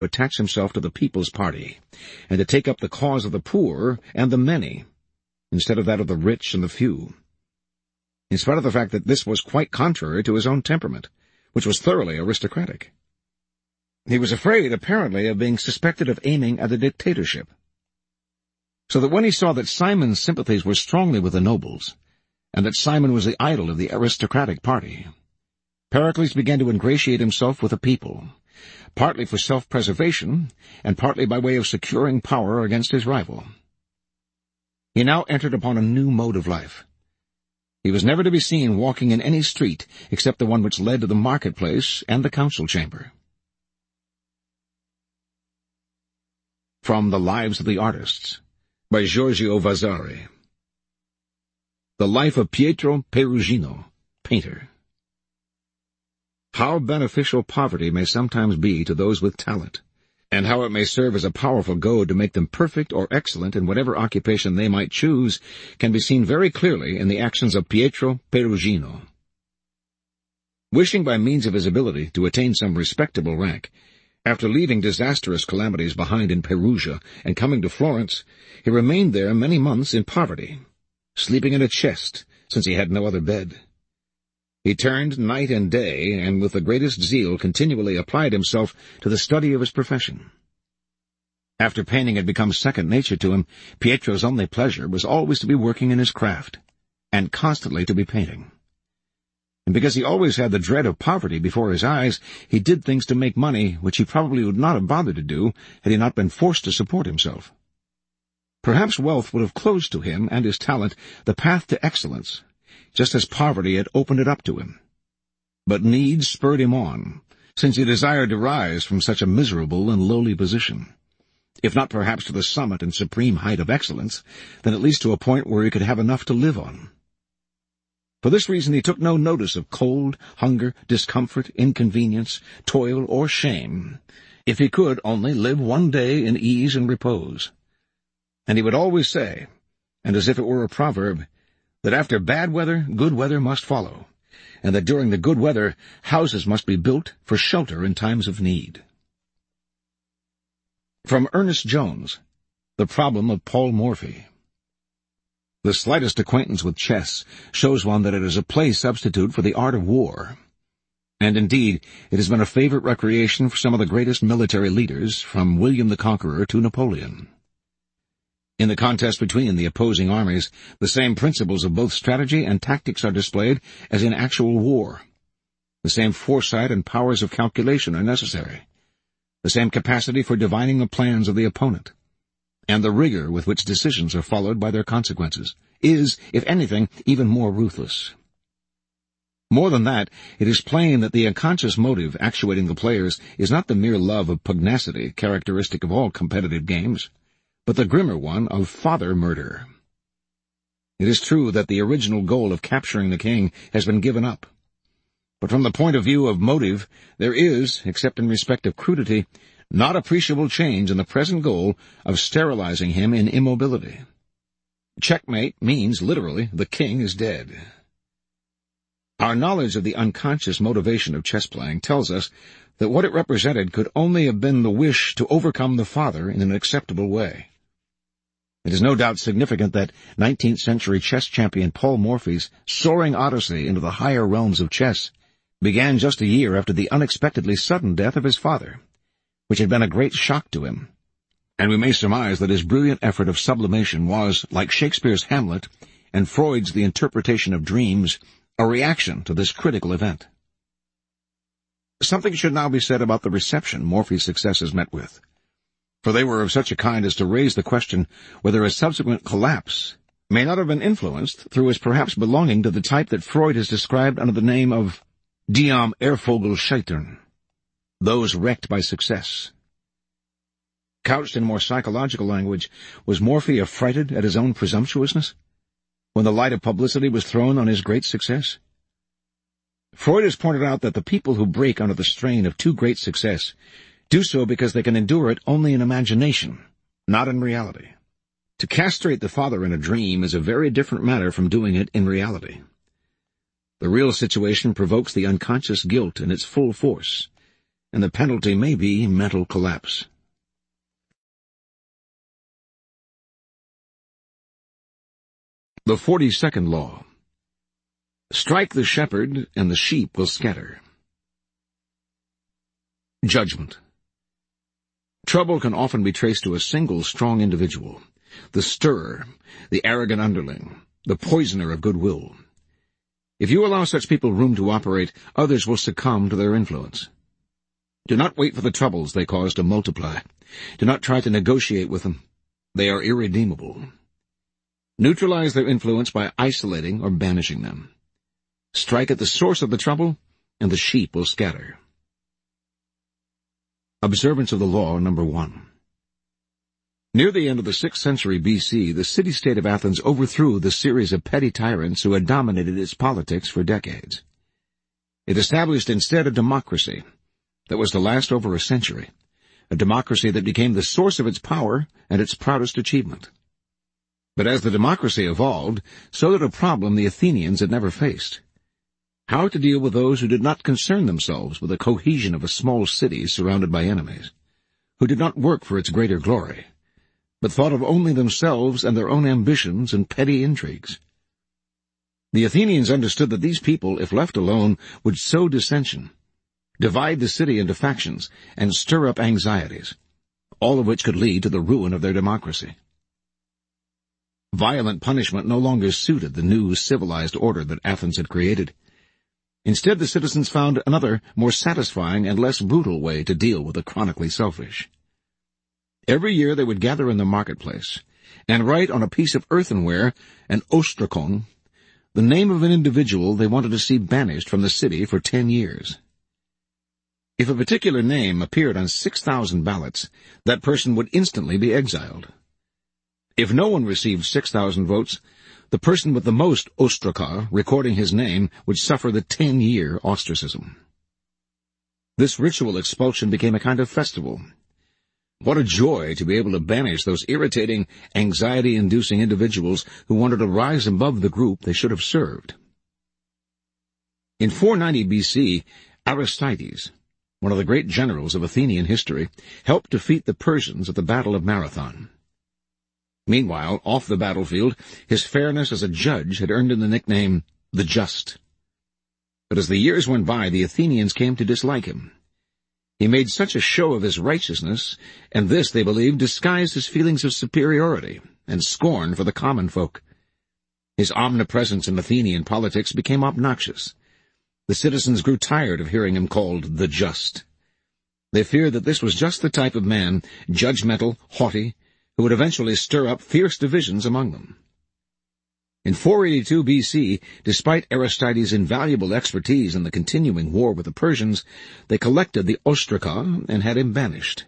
attach himself to the People's Party, and to take up the cause of the poor and the many, instead of that of the rich and the few, in spite of the fact that this was quite contrary to his own temperament, which was thoroughly aristocratic. He was afraid, apparently, of being suspected of aiming at a dictatorship. So that when he saw that Simon's sympathies were strongly with the nobles, and that Simon was the idol of the aristocratic party, Pericles began to ingratiate himself with the people, partly for self-preservation, and partly by way of securing power against his rival. He now entered upon a new mode of life. He was never to be seen walking in any street except the one which led to the marketplace and the council chamber. From The Lives of the Artists, by Giorgio Vasari. The Life of Pietro Perugino, Painter. How beneficial poverty may sometimes be to those with talent, and how it may serve as a powerful goad to make them perfect or excellent in whatever occupation they might choose, can be seen very clearly in the actions of Pietro Perugino. Wishing by means of his ability to attain some respectable rank, after leaving disastrous calamities behind in Perugia and coming to Florence, he remained there many months in poverty, sleeping in a chest, since he had no other bed. He turned night and day, and with the greatest zeal continually applied himself to the study of his profession. After painting had become second nature to him, Pietro's only pleasure was always to be working in his craft, and constantly to be painting. And because he always had the dread of poverty before his eyes, he did things to make money which he probably would not have bothered to do had he not been forced to support himself. Perhaps wealth would have closed to him and his talent the path to excellence, just as poverty had opened it up to him. But need spurred him on, since he desired to rise from such a miserable and lowly position, if not perhaps to the summit and supreme height of excellence, then at least to a point where he could have enough to live on. For this reason he took no notice of cold, hunger, discomfort, inconvenience, toil, or shame, if he could only live one day in ease and repose. And he would always say, and as if it were a proverb, that after bad weather, good weather must follow, and that during the good weather, houses must be built for shelter in times of need. From Ernest Jones, The Problem of Paul Morphy. The slightest acquaintance with chess shows one that it is a play substitute for the art of war. And indeed, it has been a favorite recreation for some of the greatest military leaders, from William the Conqueror to Napoleon. In the contest between the opposing armies, the same principles of both strategy and tactics are displayed as in actual war. The same foresight and powers of calculation are necessary, the same capacity for divining the plans of the opponent, and the rigor with which decisions are followed by their consequences is, if anything, even more ruthless. More than that, it is plain that the unconscious motive actuating the players is not the mere love of pugnacity characteristic of all competitive games, but the grimmer one of father-murder. It is true that the original goal of capturing the king has been given up, but from the point of view of motive, there is, except in respect of crudity, not appreciable change in the present goal of sterilizing him in immobility. Checkmate means, literally, the king is dead. Our knowledge of the unconscious motivation of chess-playing tells us that what it represented could only have been the wish to overcome the father in an acceptable way. It is no doubt significant that 19th-century chess champion Paul Morphy's soaring odyssey into the higher realms of chess began just a year after the unexpectedly sudden death of his father, which had been a great shock to him, and we may surmise that his brilliant effort of sublimation was, like Shakespeare's Hamlet and Freud's The Interpretation of Dreams, a reaction to this critical event. Something should now be said about the reception Morphy's successes met with, for they were of such a kind as to raise the question whether his subsequent collapse may not have been influenced through his perhaps belonging to the type that Freud has described under the name of die am Erfolg scheitern, those wrecked by success. Couched in more psychological language, was Morphy affrighted at his own presumptuousness when the light of publicity was thrown on his great success? Freud has pointed out that the people who break under the strain of too great success do so because they can endure it only in imagination, not in reality. To castrate the father in a dream is a very different matter from doing it in reality. The real situation provokes the unconscious guilt in its full force, and the penalty may be mental collapse. The 42nd Law. Strike the shepherd, and the sheep will scatter. Judgment. Trouble can often be traced to a single strong individual, the stirrer, the arrogant underling, the poisoner of goodwill. If you allow such people room to operate, others will succumb to their influence. Do not wait for the troubles they cause to multiply. Do not try to negotiate with them. They are irredeemable. Neutralize their influence by isolating or banishing them. Strike at the source of the trouble, and the sheep will scatter. Observance of the Law, number 1. Near the end of the 6th century B.C., the city-state of Athens overthrew the series of petty tyrants who had dominated its politics for decades. It established instead a democracy that was to last over a century, a democracy that became the source of its power and its proudest achievement. But as the democracy evolved, so did a problem the Athenians had never faced: how to deal with those who did not concern themselves with the cohesion of a small city surrounded by enemies, who did not work for its greater glory, but thought of only themselves and their own ambitions and petty intrigues. The Athenians understood that these people, if left alone, would sow dissension, divide the city into factions, and stir up anxieties, all of which could lead to the ruin of their democracy. Violent punishment no longer suited the new civilized order that Athens had created. Instead, the citizens found another, more satisfying and less brutal way to deal with the chronically selfish. Every year they would gather in the marketplace and write on a piece of earthenware, an ostrakon, the name of an individual they wanted to see banished from the city for 10 years. If a particular name appeared on 6,000 ballots, that person would instantly be exiled. If no one received 6,000 votes, the person with the most ostraka recording his name would suffer the 10-year ostracism. This ritual expulsion became a kind of festival. What a joy to be able to banish those irritating, anxiety-inducing individuals who wanted to rise above the group they should have served. In 490 B.C., Aristides, one of the great generals of Athenian history, helped defeat the Persians at the Battle of Marathon. Meanwhile, off the battlefield, his fairness as a judge had earned him the nickname the Just. But as the years went by, the Athenians came to dislike him. He made such a show of his righteousness, and this, they believed, disguised his feelings of superiority and scorn for the common folk. His omnipresence in Athenian politics became obnoxious. The citizens grew tired of hearing him called the Just. They feared that this was just the type of man, judgmental, haughty, who would eventually stir up fierce divisions among them. In 482 B.C., despite Aristides' invaluable expertise in the continuing war with the Persians, they collected the ostraka and had him banished.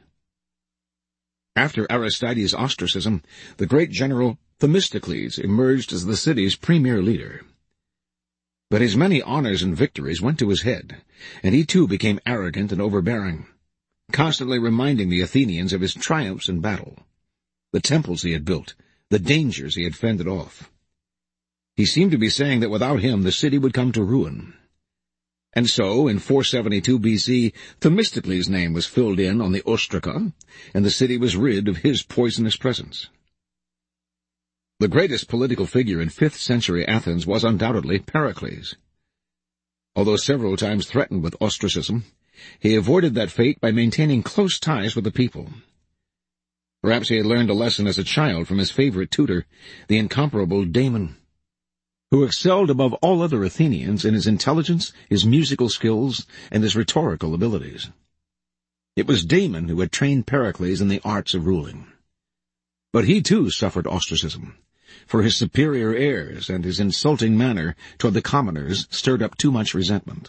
After Aristides' ostracism, the great general Themistocles emerged as the city's premier leader. But his many honors and victories went to his head, and he too became arrogant and overbearing, constantly reminding the Athenians of his triumphs in battle, the temples he had built, the dangers he had fended off. He seemed to be saying that without him the city would come to ruin. And so, in 472 B.C., Themistocles' name was filled in on the ostraka, and the city was rid of his poisonous presence. The greatest political figure in 5th century Athens was undoubtedly Pericles. Although several times threatened with ostracism, he avoided that fate by maintaining close ties with the people. Perhaps he had learned a lesson as a child from his favorite tutor, the incomparable Damon, who excelled above all other Athenians in his intelligence, his musical skills, and his rhetorical abilities. It was Damon who had trained Pericles in the arts of ruling. But he too suffered ostracism, for his superior airs and his insulting manner toward the commoners stirred up too much resentment.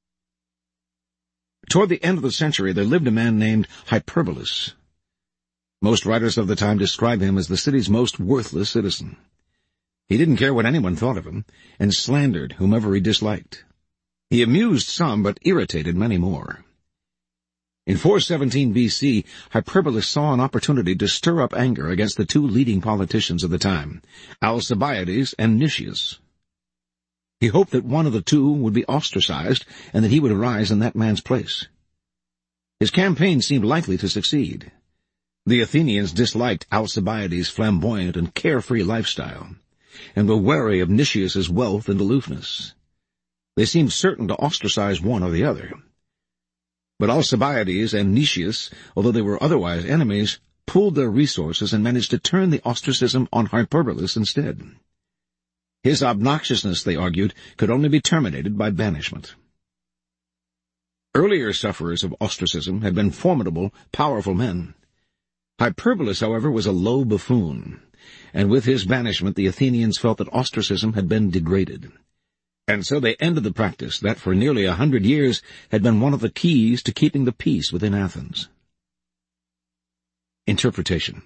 Toward the end of the century there lived a man named Hyperbolus. Most writers of the time describe him as the city's most worthless citizen. He didn't care what anyone thought of him, and slandered whomever he disliked. He amused some, but irritated many more. In 417 B.C., Hyperbolus saw an opportunity to stir up anger against the two leading politicians of the time, Alcibiades and Nicias. He hoped that one of the two would be ostracized, and that he would rise in that man's place. His campaign seemed likely to succeed. The Athenians disliked Alcibiades' flamboyant and carefree lifestyle, and were wary of Nicias's wealth and aloofness. They seemed certain to ostracize one or the other. But Alcibiades and Nicias, although they were otherwise enemies, pooled their resources and managed to turn the ostracism on Hyperbolus instead. His obnoxiousness, they argued, could only be terminated by banishment. Earlier sufferers of ostracism had been formidable, powerful men. Hyperbolus, however, was a low buffoon, and with his banishment the Athenians felt that ostracism had been degraded. And so they ended the practice that for nearly 100 years had been one of the keys to keeping the peace within Athens. Interpretation.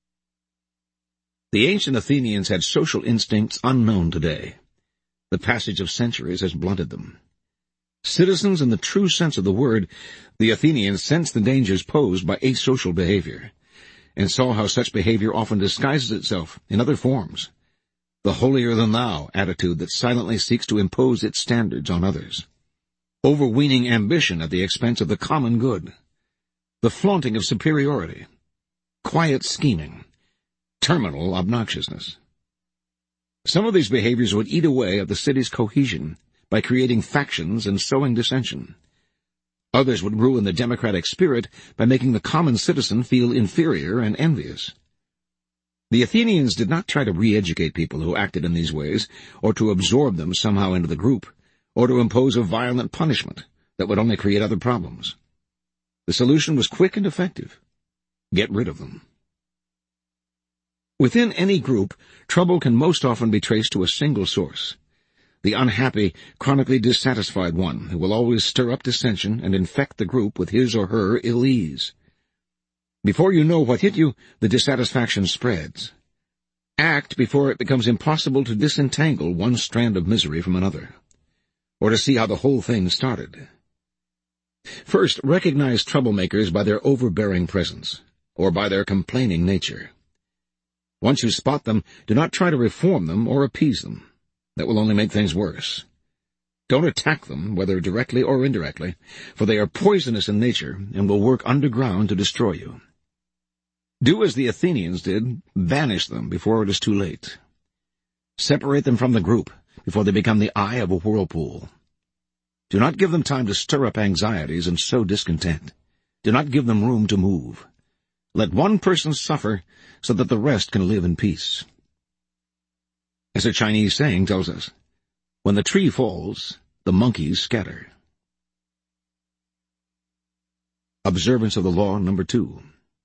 The ancient Athenians had social instincts unknown today. The passage of centuries has blunted them. Citizens in the true sense of the word, the Athenians sensed the dangers posed by asocial behavior, and saw how such behavior often disguises itself in other forms. The holier-than-thou attitude that silently seeks to impose its standards on others. Overweening ambition at the expense of the common good. The flaunting of superiority. Quiet scheming. Terminal obnoxiousness. Some of these behaviors would eat away at the city's cohesion by creating factions and sowing dissension. Others would ruin the democratic spirit by making the common citizen feel inferior and envious. The Athenians did not try to re-educate people who acted in these ways, or to absorb them somehow into the group, or to impose a violent punishment that would only create other problems. The solution was quick and effective. Get rid of them. Within any group, trouble can most often be traced to a single source. The unhappy, chronically dissatisfied one who will always stir up dissension and infect the group with his or her ill-ease. Before you know what hit you, the dissatisfaction spreads. Act before it becomes impossible to disentangle one strand of misery from another, or to see how the whole thing started. First, recognize troublemakers by their overbearing presence, or by their complaining nature. Once you spot them, do not try to reform them or appease them. That will only make things worse. Don't attack them, whether directly or indirectly, for they are poisonous in nature and will work underground to destroy you. Do as the Athenians did, banish them before it is too late. Separate them from the group before they become the eye of a whirlpool. Do not give them time to stir up anxieties and sow discontent. Do not give them room to move. Let one person suffer so that the rest can live in peace. As a Chinese saying tells us, when the tree falls, the monkeys scatter. Observance of the Law, number 2.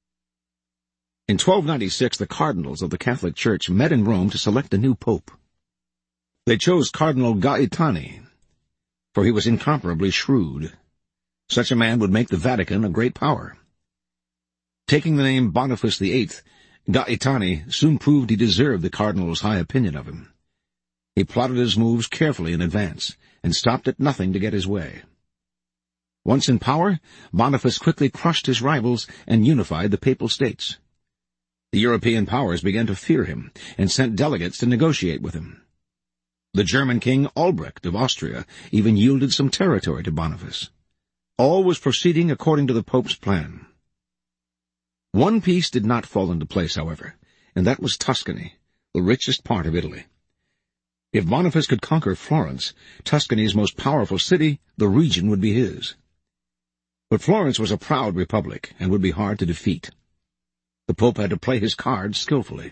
In 1296, the cardinals of the Catholic Church met in Rome to select a new pope. They chose Cardinal Gaetani, for he was incomparably shrewd. Such a man would make the Vatican a great power. Taking the name Boniface VIII, Gaetani soon proved he deserved the cardinal's high opinion of him. He plotted his moves carefully in advance, and stopped at nothing to get his way. Once in power, Boniface quickly crushed his rivals and unified the Papal States. The European powers began to fear him, and sent delegates to negotiate with him. The German king Albrecht of Austria even yielded some territory to Boniface. All was proceeding according to the Pope's plan. One piece did not fall into place, however, and that was Tuscany, the richest part of Italy. If Boniface could conquer Florence, Tuscany's most powerful city, the region would be his. But Florence was a proud republic and would be hard to defeat. The Pope had to play his cards skillfully.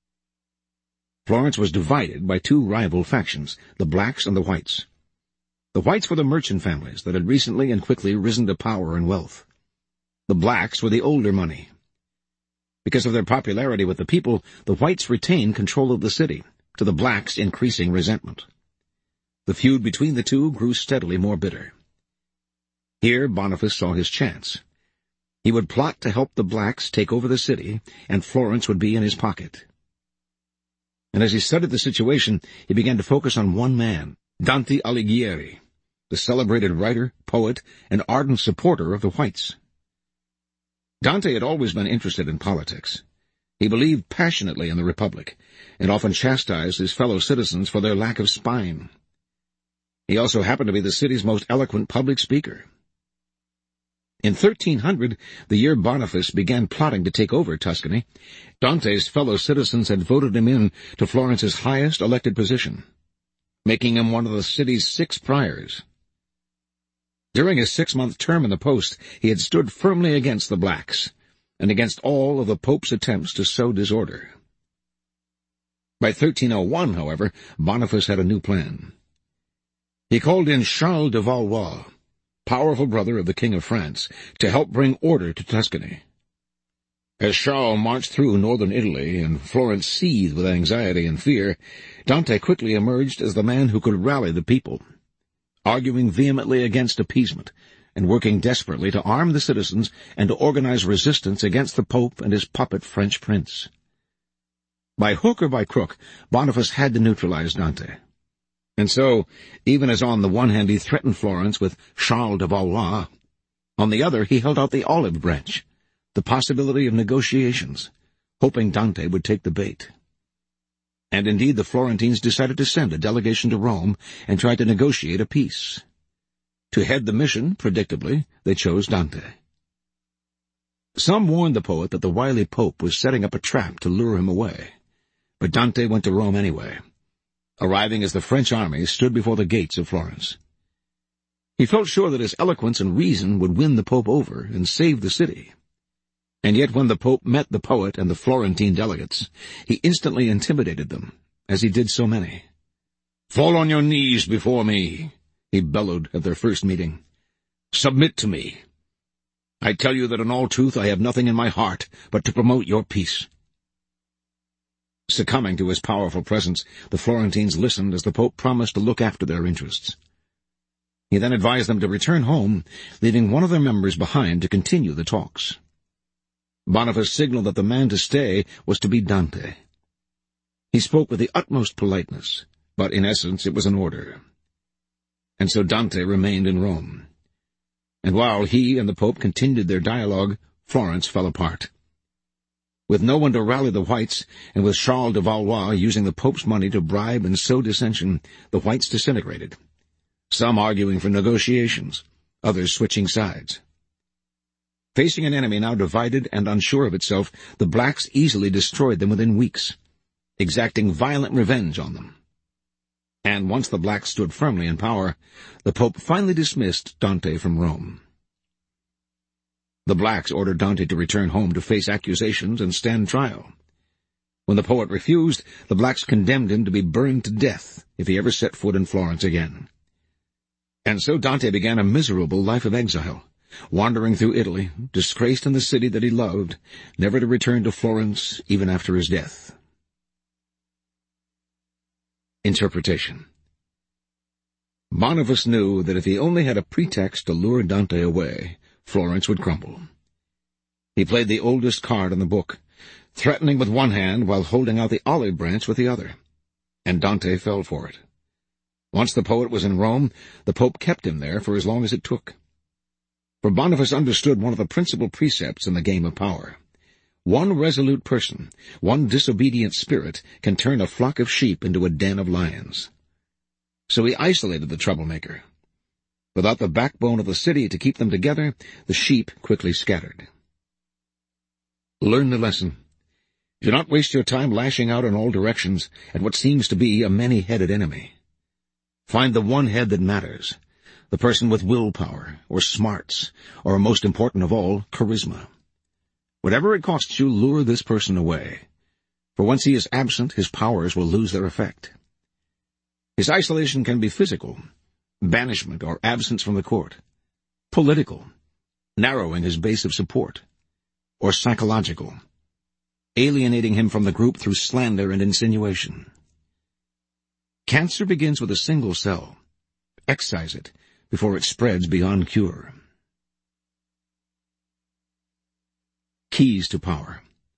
Florence was divided by two rival factions, the blacks and the whites. The whites were the merchant families that had recently and quickly risen to power and wealth. The blacks were the older money. Because of their popularity with the people, the whites retained control of the city, to the blacks' increasing resentment. The feud between the two grew steadily more bitter. Here Boniface saw his chance. He would plot to help the blacks take over the city, and Florence would be in his pocket. And as he studied the situation, he began to focus on one man, Dante Alighieri, the celebrated writer, poet, and ardent supporter of the whites. Dante had always been interested in politics. He believed passionately in the Republic, and often chastised his fellow citizens for their lack of spine. He also happened to be the city's most eloquent public speaker. In 1300, the year Boniface began plotting to take over Tuscany, Dante's fellow citizens had voted him in to Florence's highest elected position, making him one of the city's 6 priors. During his 6-month term in the post, he had stood firmly against the blacks, and against all of the Pope's attempts to sow disorder. By 1301, however, Boniface had a new plan. He called in Charles de Valois, powerful brother of the King of France, to help bring order to Tuscany. As Charles marched through northern Italy and Florence seethed with anxiety and fear, Dante quickly emerged as the man who could rally the people, arguing vehemently against appeasement and working desperately to arm the citizens and to organize resistance against the Pope and his puppet French prince. By hook or by crook, Boniface had to neutralize Dante. And so, even as on the one hand he threatened Florence with Charles de Valois, on the other he held out the olive branch, the possibility of negotiations, hoping Dante would take the bait. And indeed the Florentines decided to send a delegation to Rome and try to negotiate a peace. To head the mission, predictably, they chose Dante. Some warned the poet that the wily Pope was setting up a trap to lure him away, but Dante went to Rome anyway, arriving as the French army stood before the gates of Florence. He felt sure that his eloquence and reason would win the Pope over and save the city. And yet when the Pope met the poet and the Florentine delegates, he instantly intimidated them, as he did so many. "Fall on your knees before me," he bellowed at their first meeting. "Submit to me. I tell you that in all truth I have nothing in my heart but to promote your peace." Succumbing to his powerful presence, the Florentines listened as the Pope promised to look after their interests. He then advised them to return home, leaving one of their members behind to continue the talks. Boniface signaled that the man to stay was to be Dante. He spoke with the utmost politeness, but in essence it was an order. And so Dante remained in Rome. And while he and the Pope continued their dialogue, Florence fell apart. With no one to rally the whites, and with Charles de Valois using the Pope's money to bribe and sow dissension, the whites disintegrated, some arguing for negotiations, others switching sides. Facing an enemy now divided and unsure of itself, the blacks easily destroyed them within weeks, exacting violent revenge on them. And once the blacks stood firmly in power, the Pope finally dismissed Dante from Rome. The blacks ordered Dante to return home to face accusations and stand trial. When the poet refused, the blacks condemned him to be burned to death if he ever set foot in Florence again. And so Dante began a miserable life of exile, wandering through Italy, disgraced in the city that he loved, never to return to Florence even after his death. Interpretation. Boniface knew that if he only had a pretext to lure Dante away, Florence would crumble. He played the oldest card in the book, threatening with one hand while holding out the olive branch with the other, and Dante fell for it. Once the poet was in Rome, the Pope kept him there for as long as it took. For Boniface understood one of the principal precepts in the game of power. One resolute person, one disobedient spirit, can turn a flock of sheep into a den of lions. So he isolated the troublemaker. Without the backbone of the city to keep them together, the sheep quickly scattered. Learn the lesson. Do not waste your time lashing out in all directions at what seems to be a many-headed enemy. Find the one head that matters, the person with willpower, or smarts, or most important of all, charisma. Whatever it costs you, lure this person away, for once he is absent, his powers will lose their effect. His isolation can be physical, banishment or absence from the court, political, narrowing his base of support, or psychological, alienating him from the group through slander and insinuation. Cancer begins with a single cell. Excise it before it spreads beyond cure. Keys to power.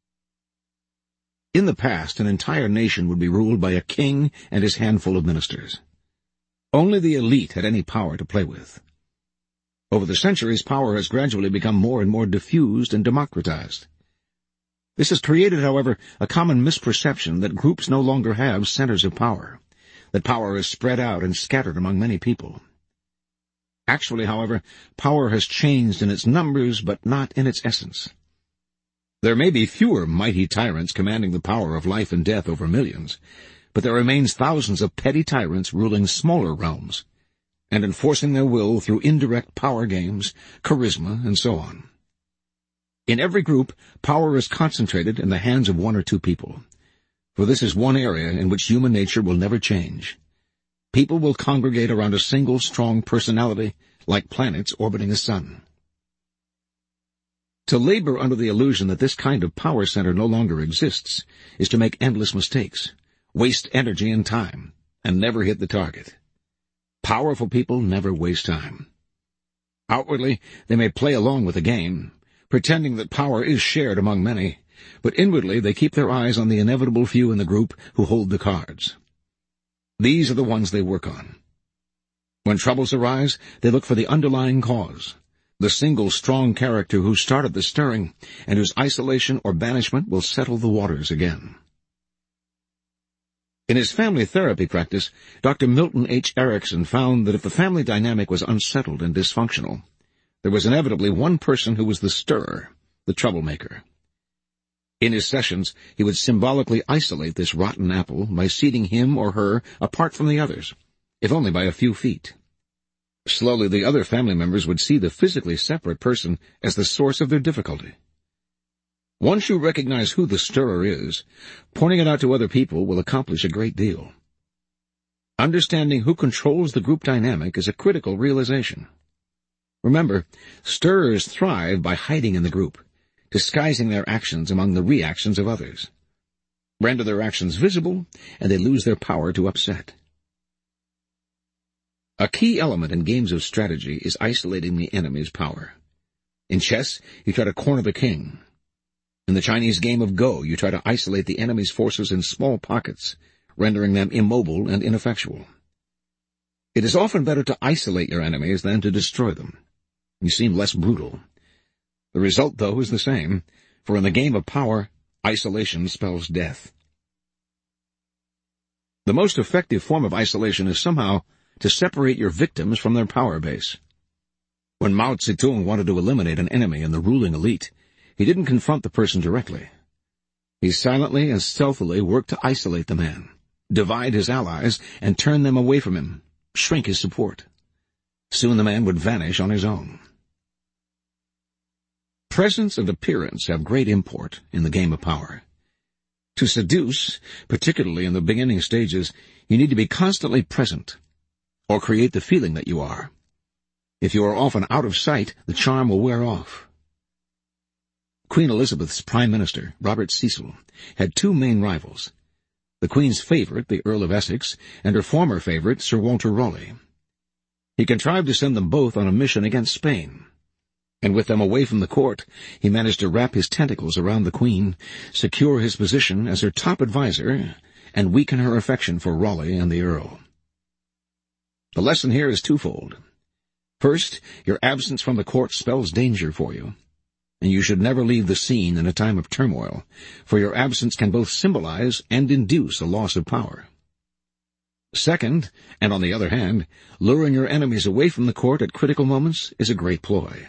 In the past, an entire nation would be ruled by a king and his handful of ministers. Only the elite had any power to play with. Over the centuries, power has gradually become more and more diffused and democratized. This has created, however, a common misperception that groups no longer have centers of power, that power is spread out and scattered among many people. Actually, however, power has changed in its numbers, but not in its essence. There may be fewer mighty tyrants commanding the power of life and death over millions, but there remains thousands of petty tyrants ruling smaller realms, and enforcing their will through indirect power games, charisma, and so on. In every group, power is concentrated in the hands of one or two people, for this is one area in which human nature will never change. People will congregate around a single strong personality, like planets orbiting the sun. To labor under the illusion that this kind of power center no longer exists is to make endless mistakes, waste energy and time, and never hit the target. Powerful people never waste time. Outwardly, they may play along with the game, pretending that power is shared among many, but inwardly they keep their eyes on the inevitable few in the group who hold the cards. These are the ones they work on. When troubles arise, they look for the underlying cause, the single strong character who started the stirring, and whose isolation or banishment will settle the waters again. In his family therapy practice, Dr. Milton H. Erickson found that if the family dynamic was unsettled and dysfunctional, there was inevitably one person who was the stirrer, the troublemaker. In his sessions, he would symbolically isolate this rotten apple by seating him or her apart from the others, if only by a few feet. Slowly, the other family members would see the physically separate person as the source of their difficulty. Once you recognize who the stirrer is, pointing it out to other people will accomplish a great deal. Understanding who controls the group dynamic is a critical realization. Remember, stirrers thrive by hiding in the group, disguising their actions among the reactions of others. Render their actions visible, and they lose their power to upset. A key element in games of strategy is isolating the enemy's power. In chess, you try to corner the king. In the Chinese game of Go, you try to isolate the enemy's forces in small pockets, rendering them immobile and ineffectual. It is often better to isolate your enemies than to destroy them. You seem less brutal. The result, though, is the same, for in the game of power, isolation spells death. The most effective form of isolation is somehow to separate your victims from their power base. When Mao Zedong wanted to eliminate an enemy in the ruling elite, he didn't confront the person directly. He silently and stealthily worked to isolate the man, divide his allies, and turn them away from him, shrink his support. Soon the man would vanish on his own. Presence and appearance have great import in the game of power. To seduce, particularly in the beginning stages, you need to be constantly present, or create the feeling that you are. If you are often out of sight, the charm will wear off. Queen Elizabeth's Prime Minister, Robert Cecil, had two main rivals, the Queen's favorite, the Earl of Essex, and her former favorite, Sir Walter Raleigh. He contrived to send them both on a mission against Spain, and with them away from the court, he managed to wrap his tentacles around the Queen, secure his position as her top adviser, and weaken her affection for Raleigh and the Earl. The lesson here is twofold. First, your absence from the court spells danger for you, and you should never leave the scene in a time of turmoil, for your absence can both symbolize and induce a loss of power. Second, and on the other hand, luring your enemies away from the court at critical moments is a great ploy.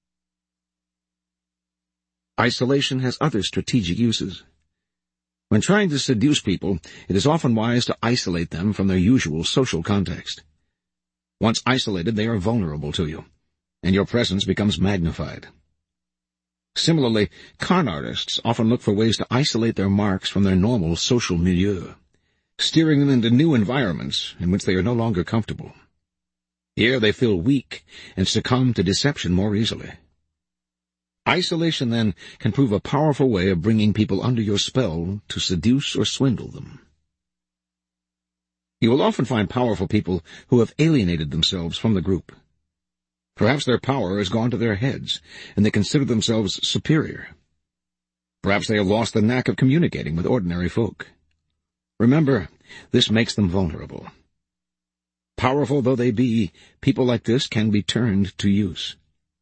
Isolation has other strategic uses. When trying to seduce people, it is often wise to isolate them from their usual social context. Once isolated, they are vulnerable to you, and your presence becomes magnified. Similarly, con artists often look for ways to isolate their marks from their normal social milieu, steering them into new environments in which they are no longer comfortable. Here they feel weak and succumb to deception more easily. Isolation, then, can prove a powerful way of bringing people under your spell to seduce or swindle them. You will often find powerful people who have alienated themselves from the group. Perhaps their power has gone to their heads, and they consider themselves superior. Perhaps they have lost the knack of communicating with ordinary folk. Remember, this makes them vulnerable. Powerful though they be, people like this can be turned to use.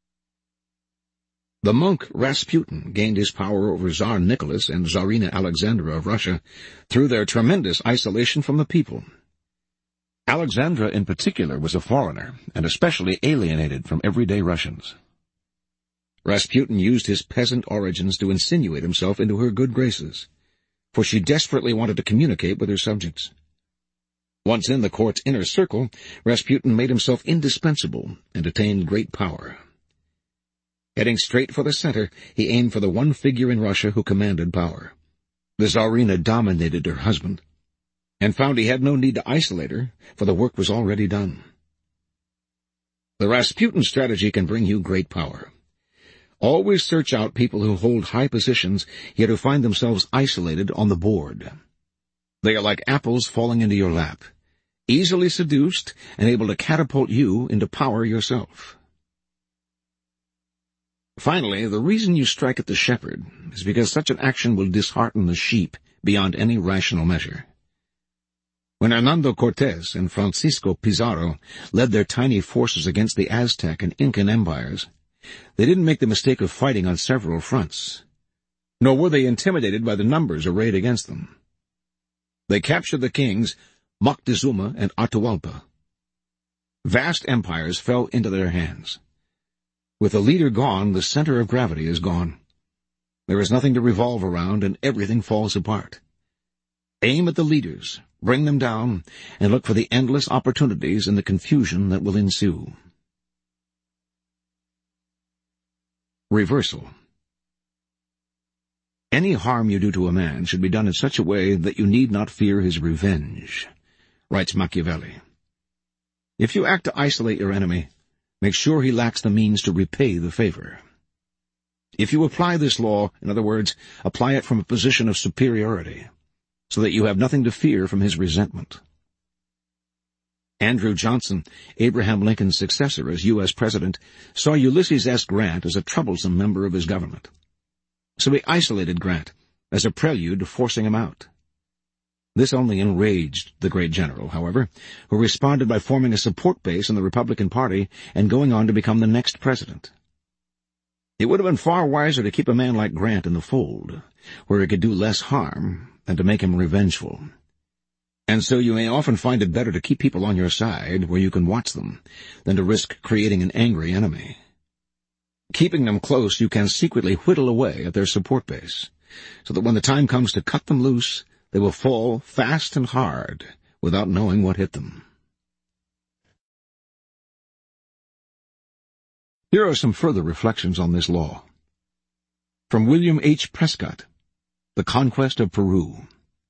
The monk Rasputin gained his power over Tsar Nicholas and Tsarina Alexandra of Russia through their tremendous isolation from the people. Alexandra in particular was a foreigner, and especially alienated from everyday Russians. Rasputin used his peasant origins to insinuate himself into her good graces, for she desperately wanted to communicate with her subjects. Once in the court's inner circle, Rasputin made himself indispensable and attained great power. Heading straight for the center, he aimed for the one figure in Russia who commanded power. The Tsarina dominated her husband, and found he had no need to isolate her, for the work was already done. The Rasputin strategy can bring you great power. Always search out people who hold high positions, yet who find themselves isolated on the board. They are like apples falling into your lap, easily seduced and able to catapult you into power yourself. Finally, the reason you strike at the shepherd is because such an action will dishearten the sheep beyond any rational measure. When Hernando Cortés and Francisco Pizarro led their tiny forces against the Aztec and Incan empires, they didn't make the mistake of fighting on several fronts, nor were they intimidated by the numbers arrayed against them. They captured the kings Moctezuma and Atahualpa. Vast empires fell into their hands. With the leader gone, the center of gravity is gone. There is nothing to revolve around, and everything falls apart. Aim at the leaders, bring them down, and look for the endless opportunities in the confusion that will ensue. Reversal. Any harm you do to a man should be done in such a way that you need not fear his revenge, writes Machiavelli. If you act to isolate your enemy, make sure he lacks the means to repay the favor. If you apply this law, in other words, apply it from a position of superiority, so that you have nothing to fear from his resentment. Andrew Johnson, Abraham Lincoln's successor as U.S. President, saw Ulysses S. Grant as a troublesome member of his government. So he isolated Grant as a prelude to forcing him out. This only enraged the great general, however, who responded by forming a support base in the Republican Party and going on to become the next president. It would have been far wiser to keep a man like Grant in the fold, where he could do less harm, than to make him revengeful. And so you may often find it better to keep people on your side, where you can watch them, than to risk creating an angry enemy. Keeping them close, you can secretly whittle away at their support base, so that when the time comes to cut them loose, they will fall fast and hard without knowing what hit them. Here are some further reflections on this law. From William H. Prescott, The Conquest of Peru.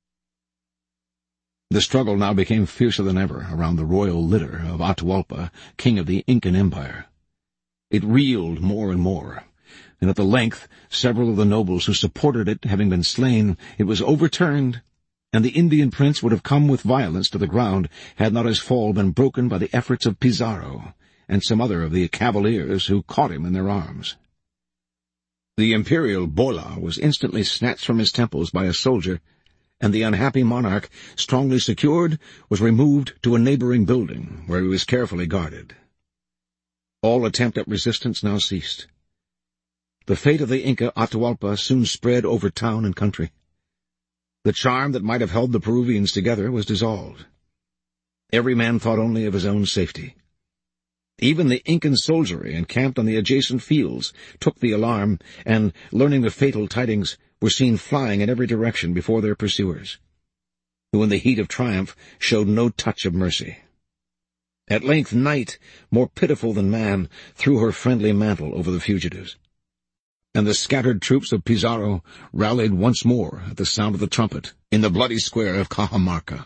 The struggle now became fiercer than ever around the royal litter of Atahualpa, king of the Incan Empire. It reeled more and more, and at the length, several of the nobles who supported it having been slain, it was overturned, and the Indian prince would have come with violence to the ground had not his fall been broken by the efforts of Pizarro and some other of the cavaliers who caught him in their arms. The imperial bola was instantly snatched from his temples by a soldier, and the unhappy monarch, strongly secured, was removed to a neighboring building, where he was carefully guarded. All attempt at resistance now ceased. The fate of the Inca Atahualpa soon spread over town and country. The charm that might have held the Peruvians together was dissolved. Every man thought only of his own safety. Even the Incan soldiery encamped on the adjacent fields took the alarm, and, learning the fatal tidings, were seen flying in every direction before their pursuers, who in the heat of triumph showed no touch of mercy. At length night, more pitiful than man, threw her friendly mantle over the fugitives, and the scattered troops of Pizarro rallied once more at the sound of the trumpet in the bloody square of Cajamarca.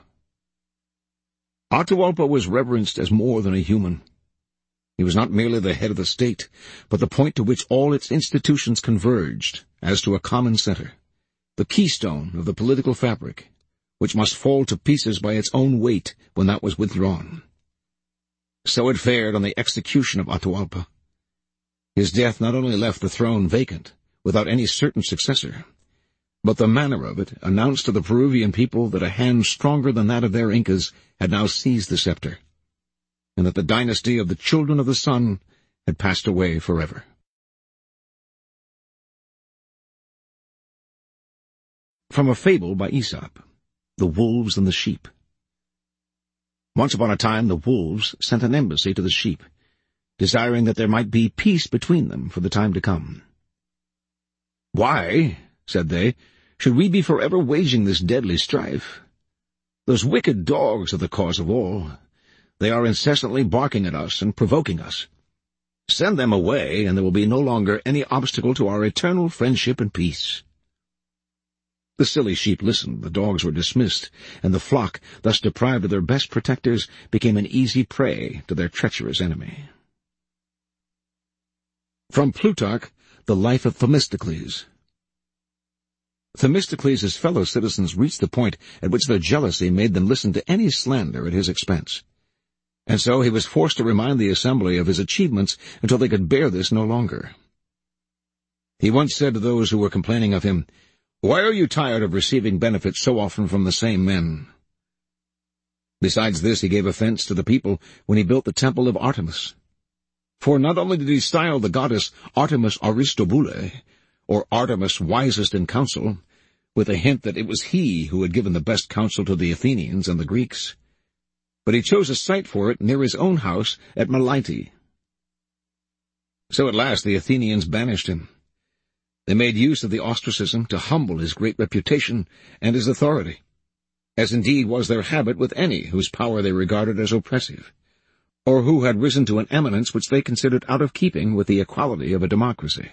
Atahualpa was reverenced as more than a human. He was not merely the head of the state, but the point to which all its institutions converged as to a common center, the keystone of the political fabric, which must fall to pieces by its own weight when that was withdrawn. So it fared on the execution of Atahualpa. His death not only left the throne vacant, without any certain successor, but the manner of it announced to the Peruvian people that a hand stronger than that of their Incas had now seized the scepter, and that the dynasty of the Children of the Sun had passed away forever. From a fable by Aesop, The Wolves and the Sheep. Once upon a time the wolves sent an embassy to the sheep, desiring that there might be peace between them for the time to come. "Why," said they, "should we be forever waging this deadly strife? Those wicked dogs are the cause of all. They are incessantly barking at us and provoking us. Send them away, and there will be no longer any obstacle to our eternal friendship and peace." The silly sheep listened, the dogs were dismissed, and the flock, thus deprived of their best protectors, became an easy prey to their treacherous enemy. From Plutarch, The Life of Themistocles. Themistocles' fellow citizens reached the point at which their jealousy made them listen to any slander at his expense. And so he was forced to remind the assembly of his achievements until they could bear this no longer. He once said to those who were complaining of him, "Why are you tired of receiving benefits so often from the same men?" Besides this, he gave offense to the people when he built the temple of Artemis. For not only did he style the goddess Artemis Aristobule, or Artemis wisest in counsel, with a hint that it was he who had given the best counsel to the Athenians and the Greeks, but he chose a site for it near his own house at Melite. So at last the Athenians banished him. They made use of the ostracism to humble his great reputation and his authority, as indeed was their habit with any whose power they regarded as oppressive, or who had risen to an eminence which they considered out of keeping with the equality of a democracy.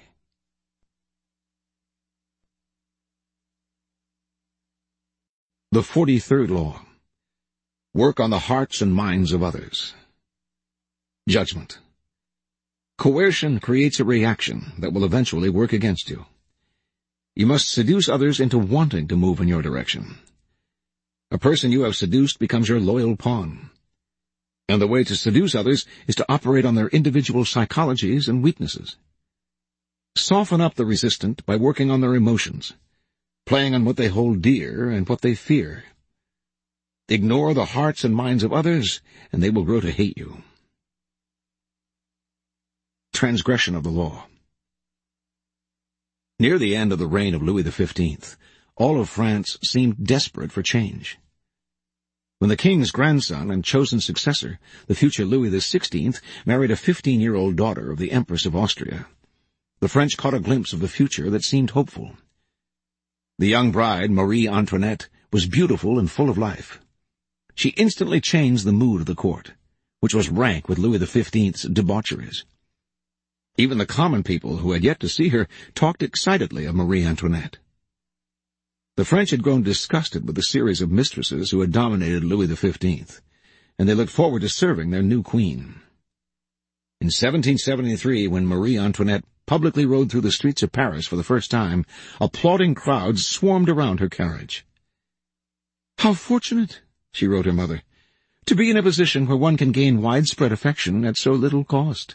The 43rd Law. Work on the hearts and minds of others. Judgment. Coercion creates a reaction that will eventually work against you. You must seduce others into wanting to move in your direction. A person you have seduced becomes your loyal pawn. And the way to seduce others is to operate on their individual psychologies and weaknesses. Soften up the resistant by working on their emotions, playing on what they hold dear and what they fear. Ignore the hearts and minds of others, and they will grow to hate you. Transgression of the law. Near the end of the reign of Louis XV, all of France seemed desperate for change. When the king's grandson and chosen successor, the future Louis XVI, married a 15-year-old daughter of the Empress of Austria, the French caught a glimpse of the future that seemed hopeful. The young bride, Marie Antoinette, was beautiful and full of life. She instantly changed the mood of the court, which was rank with Louis XV's debaucheries. Even the common people who had yet to see her talked excitedly of Marie Antoinette. The French had grown disgusted with the series of mistresses who had dominated Louis XV, and they looked forward to serving their new queen. In 1773, when Marie Antoinette publicly rode through the streets of Paris for the first time, applauding crowds swarmed around her carriage. "How fortunate," she wrote her mother, "to be in a position where one can gain widespread affection at so little cost."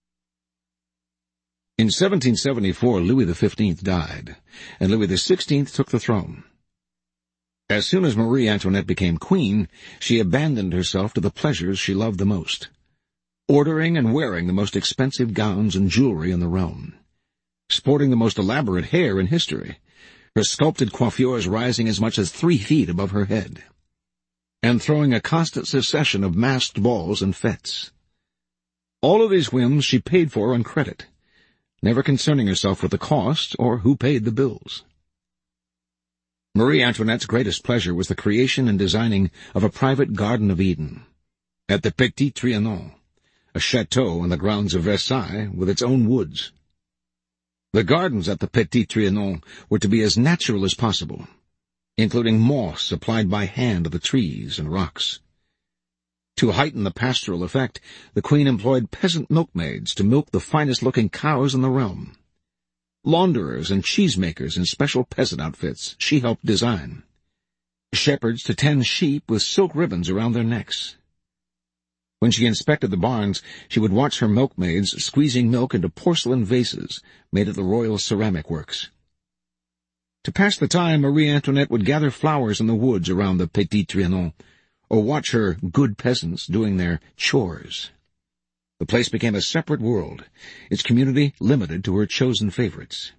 In 1774, Louis XV died, and Louis XVI took the throne. As soon as Marie Antoinette became queen, she abandoned herself to the pleasures she loved the most, ordering and wearing the most expensive gowns and jewelry in the realm, sporting the most elaborate hair in history, her sculpted coiffures rising as much as 3 feet above her head, and throwing a constant succession of masked balls and fêtes. All of these whims she paid for on credit, never concerning herself with the cost or who paid the bills. Marie Antoinette's greatest pleasure was the creation and designing of a private Garden of Eden at the Petit Trianon, a chateau on the grounds of Versailles with its own woods. The gardens at the Petit Trianon were to be as natural as possible, including moss applied by hand to the trees and rocks. To heighten the pastoral effect, the queen employed peasant milkmaids to milk the finest-looking cows in the realm. Launderers and cheesemakers in special peasant outfits she helped design. Shepherds to tend sheep with silk ribbons around their necks. When she inspected the barns, she would watch her milkmaids squeezing milk into porcelain vases made at the Royal Ceramic Works. To pass the time, Marie Antoinette would gather flowers in the woods around the Petit Trianon, or watch her good peasants doing their chores. The place became a separate world, its community limited to her chosen favorites.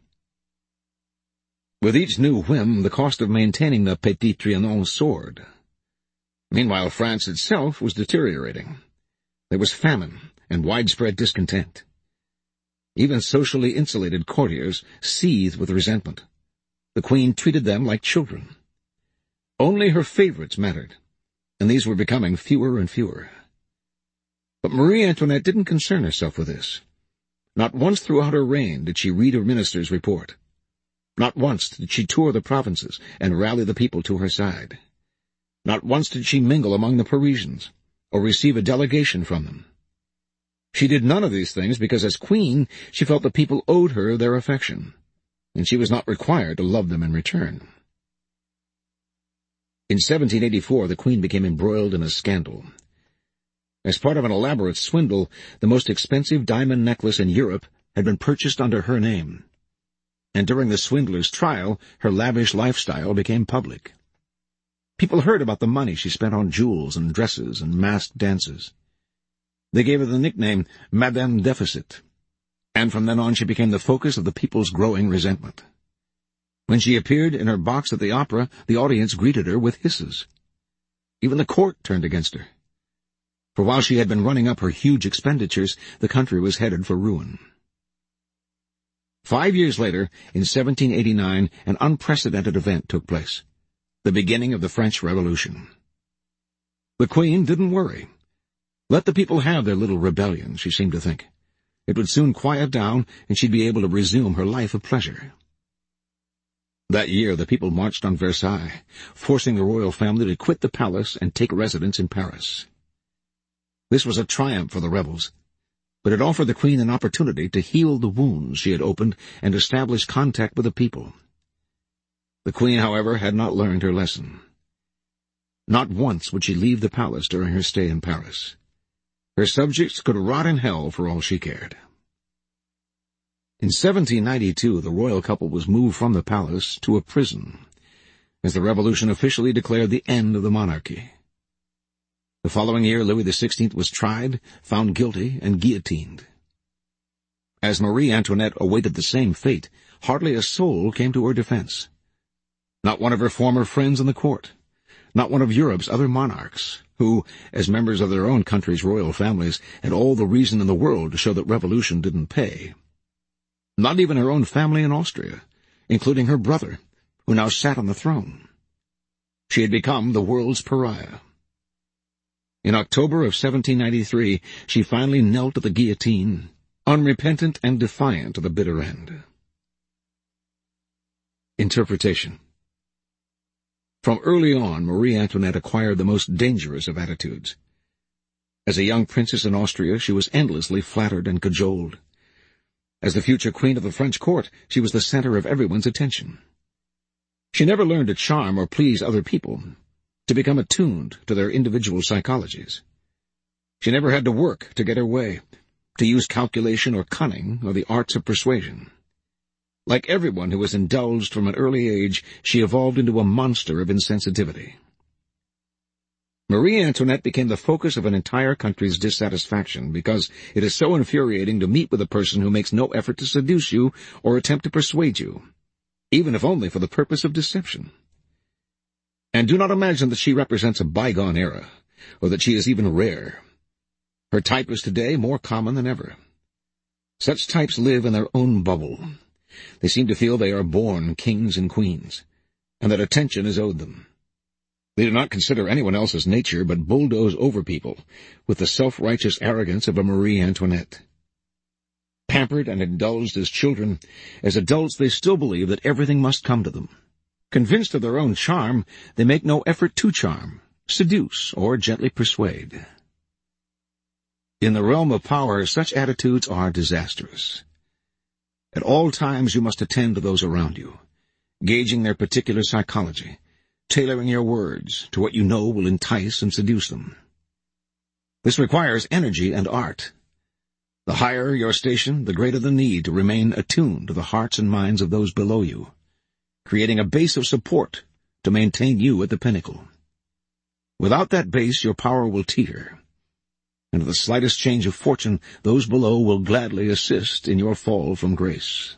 With each new whim, the cost of maintaining the Petit Trianon soared. Meanwhile, France itself was deteriorating. There was famine and widespread discontent. Even socially insulated courtiers seethed with resentment. The Queen treated them like children. Only her favorites mattered, and these were becoming fewer and fewer. But Marie Antoinette didn't concern herself with this. Not once throughout her reign did she read her minister's report. Not once did she tour the provinces and rally the people to her side. Not once did she mingle among the Parisians, or receive a delegation from them. She did none of these things because as queen she felt the people owed her their affection, and she was not required to love them in return. In 1784 the Queen became embroiled in a scandal. As part of an elaborate swindle, the most expensive diamond necklace in Europe had been purchased under her name. And during the swindler's trial, her lavish lifestyle became public. People heard about the money she spent on jewels and dresses and masked dances. They gave her the nickname Madame Deficit, and from then on she became the focus of the people's growing resentment. When she appeared in her box at the opera, the audience greeted her with hisses. Even the court turned against her. For while she had been running up her huge expenditures, the country was headed for ruin. 5 years later, in 1789, an unprecedented event took place, the beginning of the French Revolution. The Queen didn't worry. Let the people have their little rebellion, she seemed to think. It would soon quiet down, and she'd be able to resume her life of pleasure. That year the people marched on Versailles, forcing the royal family to quit the palace and take residence in Paris. This was a triumph for the rebels, but it offered the Queen an opportunity to heal the wounds she had opened and establish contact with the people. The Queen, however, had not learned her lesson. Not once would she leave the palace during her stay in Paris. Her subjects could rot in hell for all she cared. In 1792, the royal couple was moved from the palace to a prison, as the revolution officially declared the end of the monarchy. The following year, Louis XVI was tried, found guilty, and guillotined. As Marie Antoinette awaited the same fate, hardly a soul came to her defense. Not one of her former friends in the court, not one of Europe's other monarchs, who, as members of their own country's royal families, had all the reason in the world to show that revolution didn't pay. Not even her own family in Austria, including her brother, who now sat on the throne. She had become the world's pariah. In October of 1793, she finally knelt at the guillotine, unrepentant and defiant to the bitter end. Interpretation. From early on, Marie Antoinette acquired the most dangerous of attitudes. As a young princess in Austria, she was endlessly flattered and cajoled. As the future queen of the French court, she was the center of everyone's attention. She never learned to charm or please other people, to become attuned to their individual psychologies. She never had to work to get her way, to use calculation or cunning or the arts of persuasion. Like everyone who was indulged from an early age, she evolved into a monster of insensitivity. Marie Antoinette became the focus of an entire country's dissatisfaction because it is so infuriating to meet with a person who makes no effort to seduce you or attempt to persuade you, even if only for the purpose of deception. And do not imagine that she represents a bygone era, or that she is even rare. Her type is today more common than ever. Such types live in their own bubble. They seem to feel they are born kings and queens, and that attention is owed them. They do not consider anyone else's nature, but bulldoze over people with the self-righteous arrogance of a Marie Antoinette. Pampered and indulged as children, as adults they still believe that everything must come to them. Convinced of their own charm, they make no effort to charm, seduce, or gently persuade. In the realm of power, such attitudes are disastrous. At all times you must attend to those around you, gauging their particular psychology, tailoring your words to what you know will entice and seduce them. This requires energy and art. The higher your station, the greater the need to remain attuned to the hearts and minds of those below you, creating a base of support to maintain you at the pinnacle. Without that base, your power will teeter, and at the slightest change of fortune, those below will gladly assist in your fall from grace.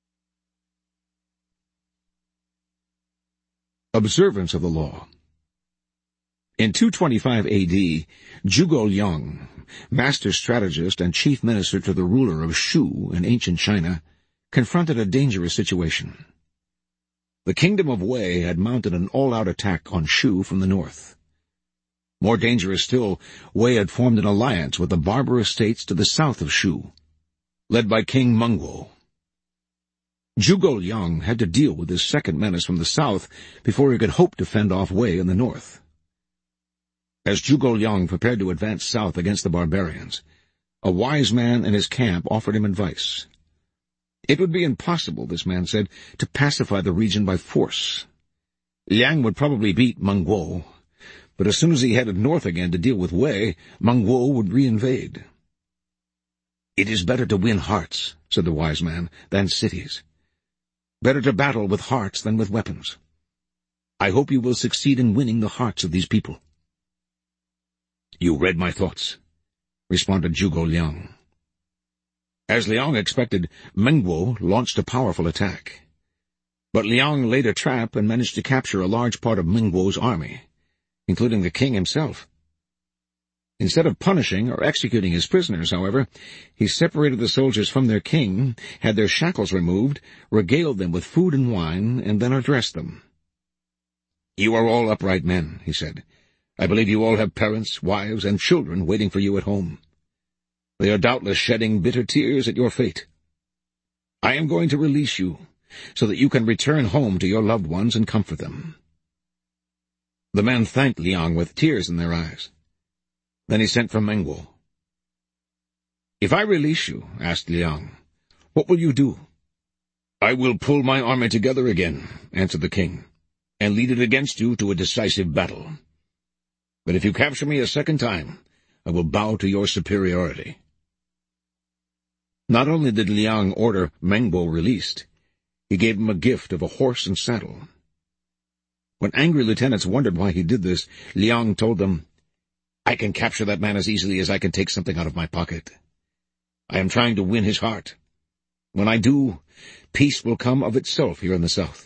Observance of the law. In 225 A.D., Zhuge Liang, master strategist and chief minister to the ruler of Shu in ancient China, confronted a dangerous situation. The kingdom of Wei had mounted an all-out attack on Shu from the north. More dangerous still, Wei had formed an alliance with the barbarous states to the south of Shu, led by King Mengwo. Zhuge Liang had to deal with this second menace from the south before he could hope to fend off Wei in the north. As Zhuge Liang prepared to advance south against the barbarians, a wise man in his camp offered him advice. It would be impossible, this man said, to pacify the region by force. Liang would probably beat Mengwo, but as soon as he headed north again to deal with Wei, Mengwo would reinvade. "It is better to win hearts," said the wise man, "than cities. Better to battle with hearts than with weapons. I hope you will succeed in winning the hearts of these people." "You read my thoughts," responded Zhuge Liang. As Liang expected, Mengwo launched a powerful attack. But Liang laid a trap and managed to capture a large part of Mengwo's army, including the king himself. Instead of punishing or executing his prisoners, however, he separated the soldiers from their king, had their shackles removed, regaled them with food and wine, and then addressed them. "You are all upright men," he said. "I believe you all have parents, wives, and children waiting for you at home. They are doubtless shedding bitter tears at your fate. I am going to release you, so that you can return home to your loved ones and comfort them." The men thanked Liang with tears in their eyes. Then he sent for Mengwo. "If I release you," asked Liang, "what will you do?" "I will pull my army together again," answered the king, "and lead it against you to a decisive battle. But if you capture me a second time, I will bow to your superiority." Not only did Liang order Mengwo released, he gave him a gift of a horse and saddle. When angry lieutenants wondered why he did this, Liang told them, "I can capture that man as easily as I can take something out of my pocket. I am trying to win his heart. When I do, peace will come of itself here in the south."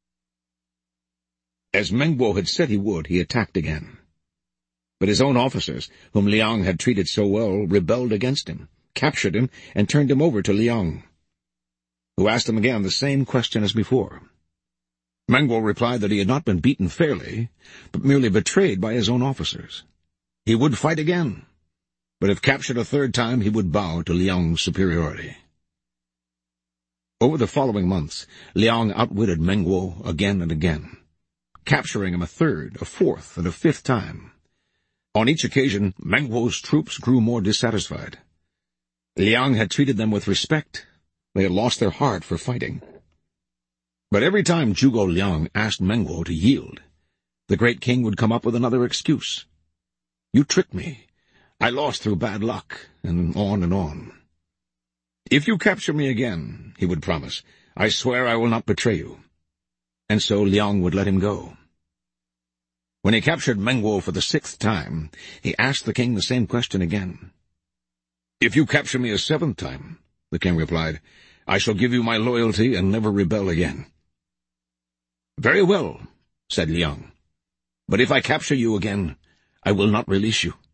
As Mengwo had said he would, he attacked again. But his own officers, whom Liang had treated so well, rebelled against him, captured him, and turned him over to Liang, who asked him again the same question as before. Mengwo replied that he had not been beaten fairly, but merely betrayed by his own officers. He would fight again, but if captured a third time, he would bow to Liang's superiority. Over the following months, Liang outwitted Mengwo again and again, capturing him a third, a fourth, and a fifth time. On each occasion, Mengwo's troops grew more dissatisfied. Liang had treated them with respect. They had lost their heart for fighting. But every time Zhuge Liang asked Mengwo to yield, the great king would come up with another excuse. "You tricked me. I lost through bad luck," and on and on. "If you capture me again," he would promise, "I swear I will not betray you." And so Liang would let him go. When he captured Mengwo for the sixth time, he asked the king the same question again. "If you capture me a seventh time," the king replied, "I shall give you my loyalty and never rebel again." "Very well," said Liang, "but if I capture you again, I will not release you."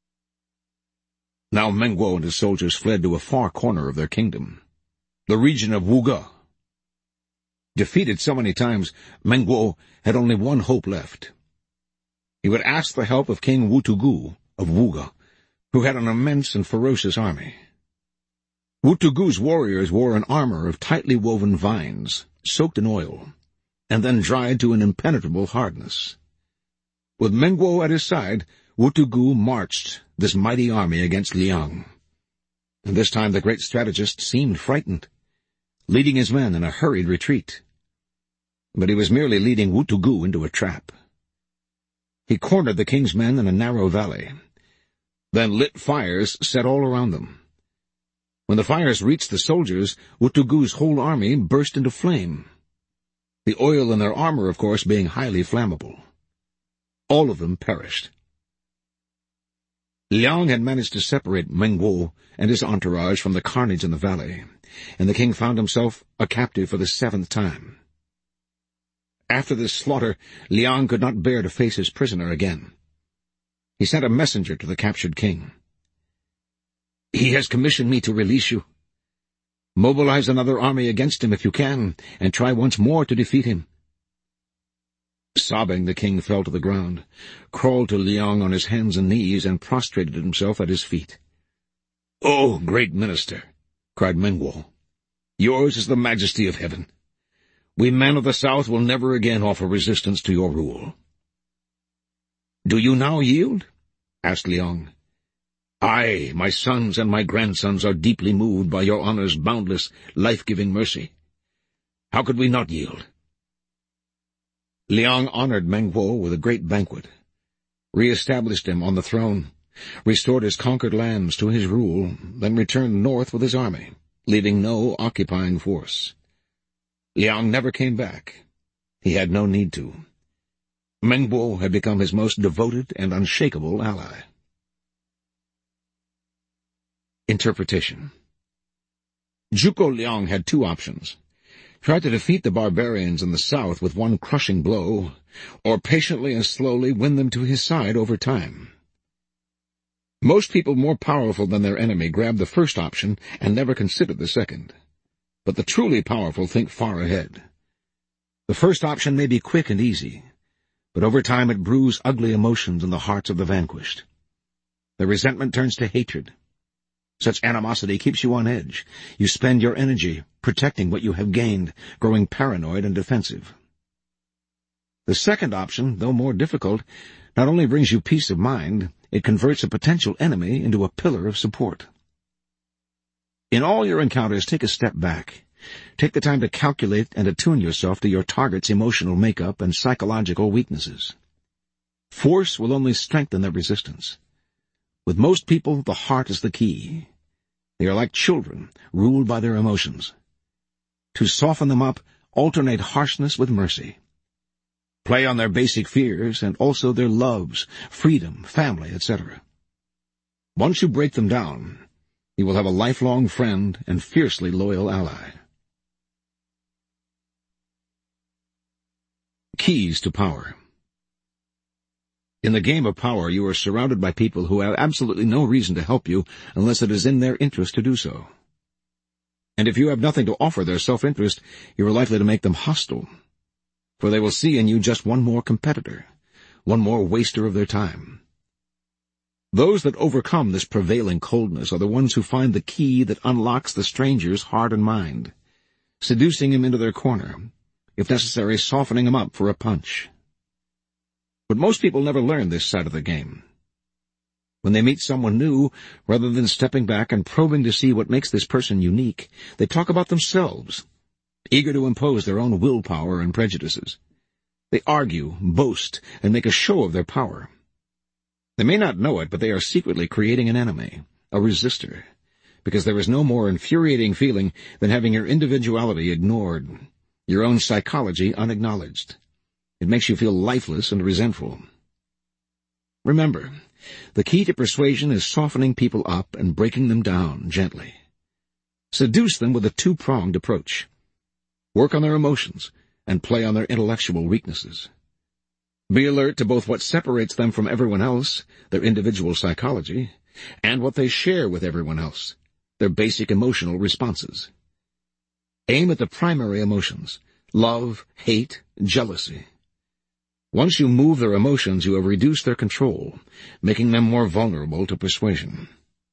Now Mengwo and his soldiers fled to a far corner of their kingdom, the region of Wuge. Defeated so many times, Mengwo had only one hope left. He would ask the help of King Wutugu of Wuge, who had an immense and ferocious army. Wutugu's warriors wore an armor of tightly woven vines, soaked in oil, and then dried to an impenetrable hardness. With Mengwo at his side, Wutugu marched this mighty army against Liang. And this time the great strategist seemed frightened, leading his men in a hurried retreat. But he was merely leading Wutugu into a trap. He cornered the king's men in a narrow valley, then lit fires set all around them. When the fires reached the soldiers, Wutugu's whole army burst into flame, the oil in their armor, of course, being highly flammable. All of them perished. Liang had managed to separate Mengwo and his entourage from the carnage in the valley, and the king found himself a captive for the seventh time. After this slaughter, Liang could not bear to face his prisoner again. He sent a messenger to the captured king. "He has commissioned me to release you. Mobilize another army against him if you can, and try once more to defeat him." Sobbing, the king fell to the ground, crawled to Liang on his hands and knees, and prostrated himself at his feet. "Oh, great minister," cried Mengwo, "yours is the majesty of heaven. We men of the south will never again offer resistance to your rule." "Do you now yield?" asked Liang. "Aye, my sons and my grandsons are deeply moved by your honor's boundless, life-giving mercy. How could we not yield?" Liang honored Mengwo with a great banquet, re-established him on the throne, restored his conquered lands to his rule, then returned north with his army, leaving no occupying force. Liang never came back. He had no need to. Mengwo had become his most devoted and unshakable ally. Interpretation. Zhuge Liang had two options: try to defeat the barbarians in the south with one crushing blow, or patiently and slowly win them to his side over time. Most people more powerful than their enemy grab the first option and never consider the second. But the truly powerful think far ahead. The first option may be quick and easy, but over time it brews ugly emotions in the hearts of the vanquished. The resentment turns to hatred. Such animosity keeps you on edge. You spend your energy protecting what you have gained, growing paranoid and defensive. The second option, though more difficult, not only brings you peace of mind, it converts a potential enemy into a pillar of support. In all your encounters, take a step back. Take the time to calculate and attune yourself to your target's emotional makeup and psychological weaknesses. Force will only strengthen their resistance. With most people, the heart is the key. They are like children, ruled by their emotions. To soften them up, alternate harshness with mercy. Play on their basic fears and also their loves, freedom, family, etc. Once you break them down, you will have a lifelong friend and fiercely loyal ally. Keys to power. In the game of power, you are surrounded by people who have absolutely no reason to help you unless it is in their interest to do so. And if you have nothing to offer their self-interest, you are likely to make them hostile, for they will see in you just one more competitor, one more waster of their time. Those that overcome this prevailing coldness are the ones who find the key that unlocks the stranger's heart and mind, seducing him into their corner, if necessary softening him up for a punch. But most people never learn this side of the game. When they meet someone new, rather than stepping back and probing to see what makes this person unique, they talk about themselves, eager to impose their own willpower and prejudices. They argue, boast, and make a show of their power. They may not know it, but they are secretly creating an enemy, a resistor, because there is no more infuriating feeling than having your individuality ignored, your own psychology unacknowledged. It makes you feel lifeless and resentful. Remember, the key to persuasion is softening people up and breaking them down gently. Seduce them with a two-pronged approach. Work on their emotions and play on their intellectual weaknesses. Be alert to both what separates them from everyone else, their individual psychology, and what they share with everyone else, their basic emotional responses. Aim at the primary emotions: love, hate, jealousy. Once you move their emotions, you have reduced their control, making them more vulnerable to persuasion.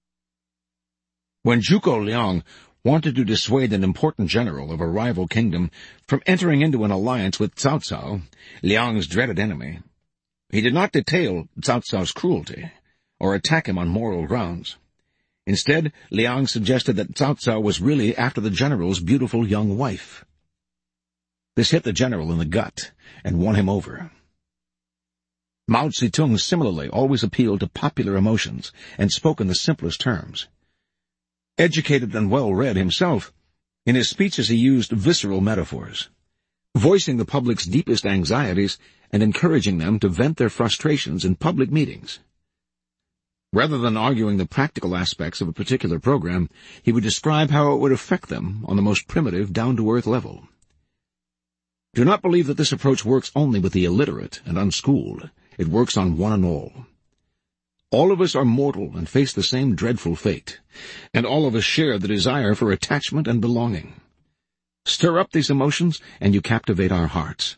When Zhuge Liang wanted to dissuade an important general of a rival kingdom from entering into an alliance with Cao Cao, Liang's dreaded enemy, he did not detail Cao Cao's cruelty or attack him on moral grounds. Instead, Liang suggested that Cao Cao was really after the general's beautiful young wife. This hit the general in the gut and won him over. Mao Zedong similarly always appealed to popular emotions and spoke in the simplest terms. Educated and well-read himself, in his speeches he used visceral metaphors, voicing the public's deepest anxieties and encouraging them to vent their frustrations in public meetings. Rather than arguing the practical aspects of a particular program, he would describe how it would affect them on the most primitive, down-to-earth level. Do not believe that this approach works only with the illiterate and unschooled. It works on one and all. All of us are mortal and face the same dreadful fate, and all of us share the desire for attachment and belonging. Stir up these emotions, and you captivate our hearts.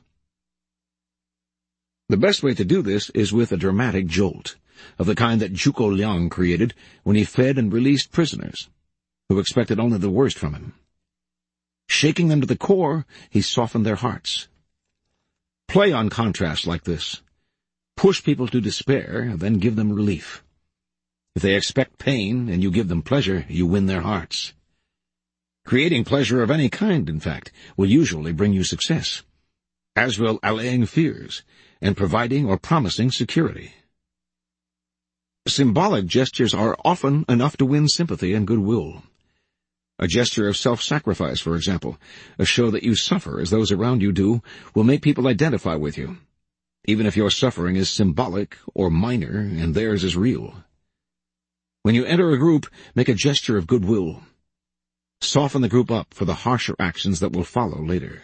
The best way to do this is with a dramatic jolt, of the kind that Zhuge Liang created when he fed and released prisoners, who expected only the worst from him. Shaking them to the core, he softened their hearts. Play on contrasts like this. Push people to despair, then give them relief. If they expect pain and you give them pleasure, you win their hearts. Creating pleasure of any kind, in fact, will usually bring you success, as will allaying fears and providing or promising security. Symbolic gestures are often enough to win sympathy and goodwill. A gesture of self-sacrifice, for example, a show that you suffer as those around you do, will make people identify with you, even if your suffering is symbolic or minor and theirs is real. When you enter a group, make a gesture of goodwill. Soften the group up for the harsher actions that will follow later.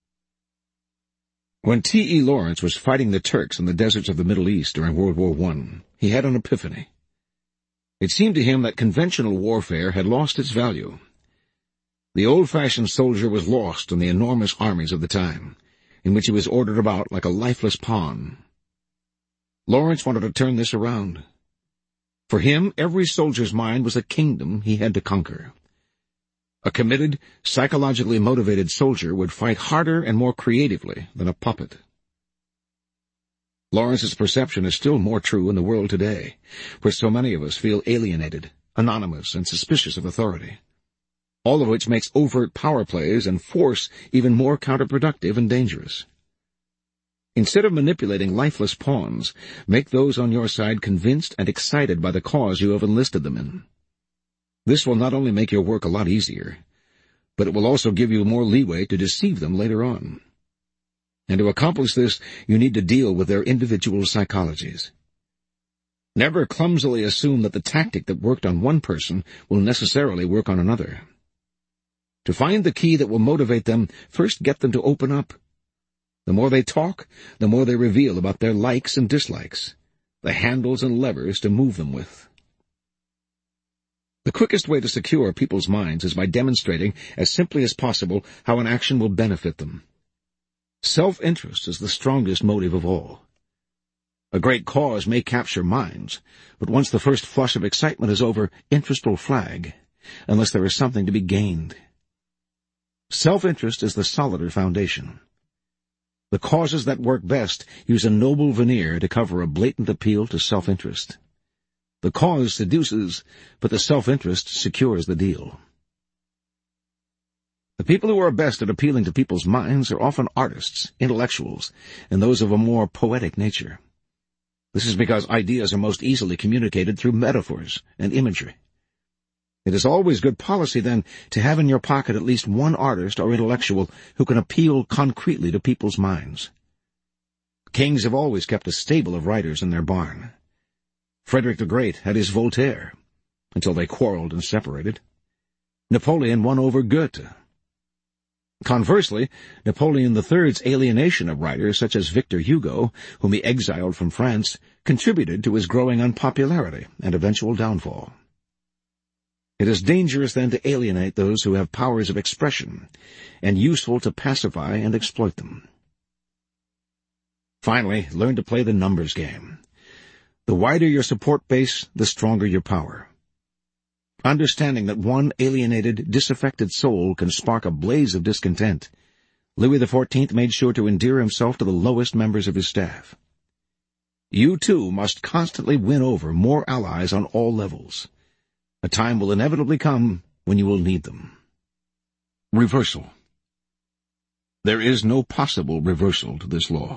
When T.E. Lawrence was fighting the Turks in the deserts of the Middle East during World War I, he had an epiphany. It seemed to him that conventional warfare had lost its value. The old-fashioned soldier was lost in the enormous armies of the time, in which he was ordered about like a lifeless pawn. Lawrence wanted to turn this around. For him, every soldier's mind was a kingdom he had to conquer. A committed, psychologically motivated soldier would fight harder and more creatively than a puppet. Lawrence's perception is still more true in the world today, where so many of us feel alienated, anonymous, and suspicious of authority, all of which makes overt power plays and force even more counterproductive and dangerous. Instead of manipulating lifeless pawns, make those on your side convinced and excited by the cause you have enlisted them in. This will not only make your work a lot easier, but it will also give you more leeway to deceive them later on. And to accomplish this, you need to deal with their individual psychologies. Never clumsily assume that the tactic that worked on one person will necessarily work on another. To find the key that will motivate them, first get them to open up. The more they talk, the more they reveal about their likes and dislikes, the handles and levers to move them with. The quickest way to secure people's minds is by demonstrating, as simply as possible, how an action will benefit them. Self-interest is the strongest motive of all. A great cause may capture minds, but once the first flush of excitement is over, interest will flag, unless there is something to be gained. Self-interest is the solider foundation. The causes that work best use a noble veneer to cover a blatant appeal to self-interest. The cause seduces, but the self-interest secures the deal. The people who are best at appealing to people's minds are often artists, intellectuals, and those of a more poetic nature. This is because ideas are most easily communicated through metaphors and imagery. It is always good policy, then, to have in your pocket at least one artist or intellectual who can appeal concretely to people's minds. Kings have always kept a stable of writers in their barn. Frederick the Great had his Voltaire, until they quarreled and separated. Napoleon won over Goethe. Conversely, Napoleon III's alienation of writers such as Victor Hugo, whom he exiled from France, contributed to his growing unpopularity and eventual downfall. It is dangerous, then, to alienate those who have powers of expression, and useful to pacify and exploit them. Finally, learn to play the numbers game. The wider your support base, the stronger your power. Understanding that one alienated, disaffected soul can spark a blaze of discontent, Louis XIV made sure to endear himself to the lowest members of his staff. You, too, must constantly win over more allies on all levels. A time will inevitably come when you will need them. Reversal. There is no possible reversal to this law.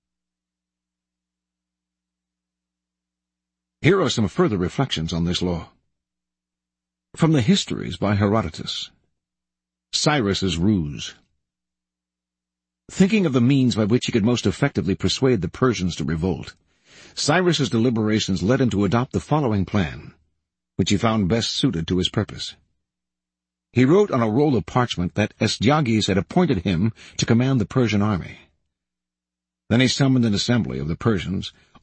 Here are some further reflections on this law. From the Histories by Herodotus. Cyrus's ruse. Thinking of the means by which he could most effectively persuade the Persians to revolt, Cyrus's deliberations led him to adopt the following plan, which he found best suited to his purpose. He wrote on a roll of parchment that Astyages had appointed him to command the Persian army. Then he summoned an assembly of the Persians,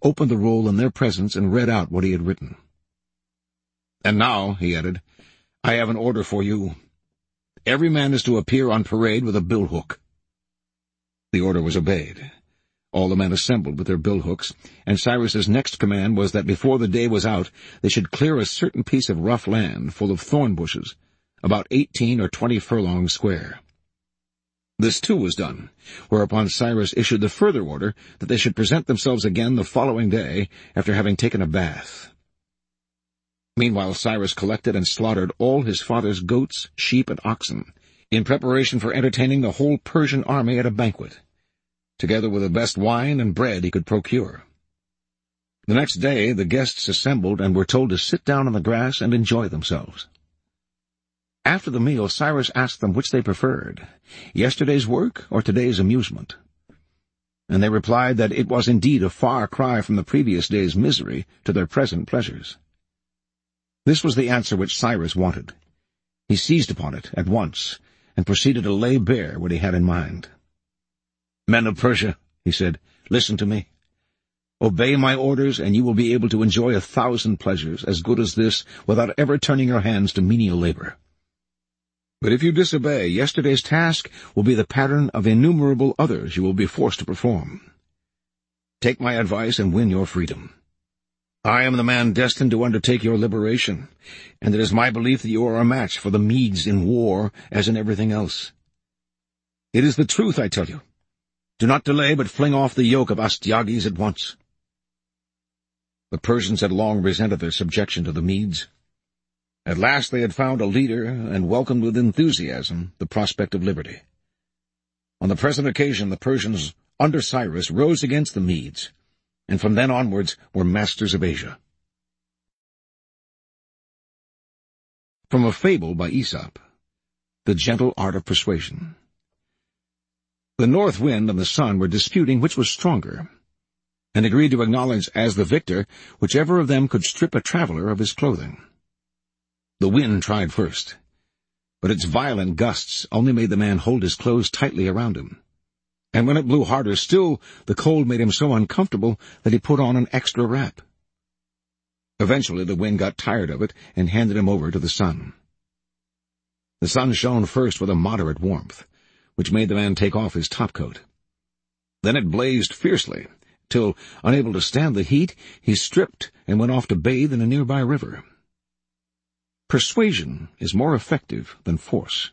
opened the roll in their presence and read out what he had written. "And now," he added, "I have an order for you. Every man is to appear on parade with a billhook." The order was obeyed. All the men assembled with their billhooks, and Cyrus's next command was that before the day was out they should clear a certain piece of rough land full of thorn bushes, about 18 or 20 furlongs square. This too was done, whereupon Cyrus issued the further order that they should present themselves again the following day after having taken a bath. Meanwhile Cyrus collected and slaughtered all his father's goats, sheep, and oxen, in preparation for entertaining the whole Persian army at a banquet, together with the best wine and bread he could procure. The next day the guests assembled and were told to sit down on the grass and enjoy themselves. After the meal Cyrus asked them which they preferred, yesterday's work or today's amusement. And they replied that it was indeed a far cry from the previous day's misery to their present pleasures. This was the answer which Cyrus wanted. He seized upon it at once, and proceeded to lay bare what he had in mind. "Men of Persia," he said, "listen to me. Obey my orders, and you will be able to enjoy 1,000 pleasures as good as this without ever turning your hands to menial labor. But if you disobey, yesterday's task will be the pattern of innumerable others you will be forced to perform. Take my advice and win your freedom. I am the man destined to undertake your liberation, and it is my belief that you are a match for the Medes in war as in everything else. It is the truth, I tell you. Do not delay, but fling off the yoke of Astyages at once." The Persians had long resented their subjection to the Medes. At last they had found a leader and welcomed with enthusiasm the prospect of liberty. On the present occasion the Persians under Cyrus rose against the Medes, and from then onwards were masters of Asia. From a fable by Aesop, The Gentle Art of Persuasion. The north wind and the sun were disputing which was stronger, and agreed to acknowledge as the victor whichever of them could strip a traveler of his clothing. The wind tried first, but its violent gusts only made the man hold his clothes tightly around him. And when it blew harder still, the cold made him so uncomfortable that he put on an extra wrap. Eventually the wind got tired of it and handed him over to the sun. The sun shone first with a moderate warmth, which made the man take off his topcoat. Then it blazed fiercely, till, unable to stand the heat, he stripped and went off to bathe in a nearby river. Persuasion is more effective than force.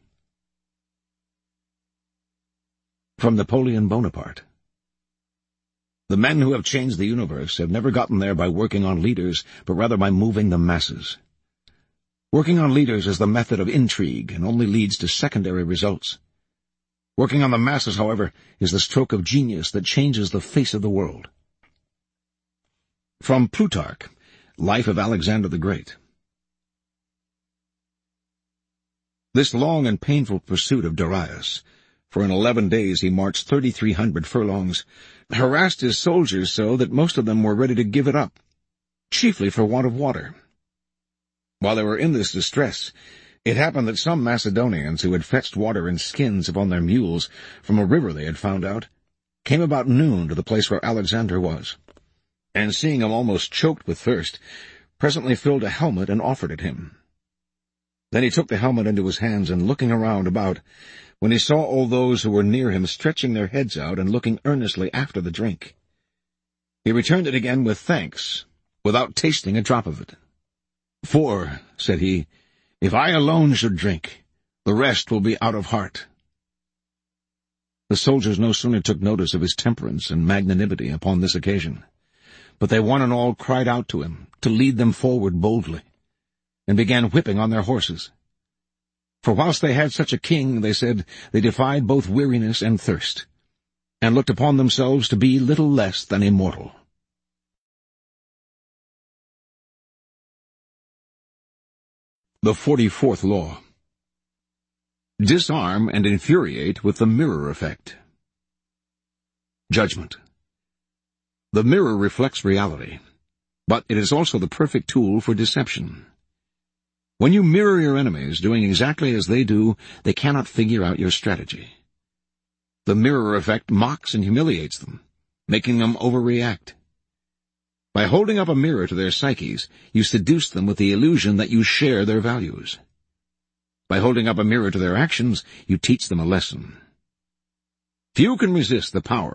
From Napoleon Bonaparte. The men who have changed the universe have never gotten there by working on leaders, but rather by moving the masses. Working on leaders is the method of intrigue and only leads to secondary results. Working on the masses, however, is the stroke of genius that changes the face of the world. From Plutarch, Life of Alexander the Great. This long and painful pursuit of Darius, for in 11 days he marched 3,300 furlongs, harassed his soldiers so that most of them were ready to give it up, chiefly for want of water. While they were in this distress, it happened that some Macedonians who had fetched water in skins upon their mules from a river they had found out, came about noon to the place where Alexander was, and seeing him almost choked with thirst, presently filled a helmet and offered it him. Then he took the helmet into his hands, and looking around about, when he saw all those who were near him stretching their heads out and looking earnestly after the drink, he returned it again with thanks, without tasting a drop of it. "For," said he, "if I alone should drink, the rest will be out of heart." The soldiers no sooner took notice of his temperance and magnanimity upon this occasion, but they one and all cried out to him to lead them forward boldly, and began whipping on their horses. For whilst they had such a king, they said, they defied both weariness and thirst, and looked upon themselves to be little less than immortal. The 44th Law. Disarm and infuriate with the mirror effect. Judgment. The mirror reflects reality, but it is also the perfect tool for deception. When you mirror your enemies, doing exactly as they do, they cannot figure out your strategy. The mirror effect mocks and humiliates them, making them overreact. By holding up a mirror to their psyches, you seduce them with the illusion that you share their values. By holding up a mirror to their actions, you teach them a lesson. Few can resist the power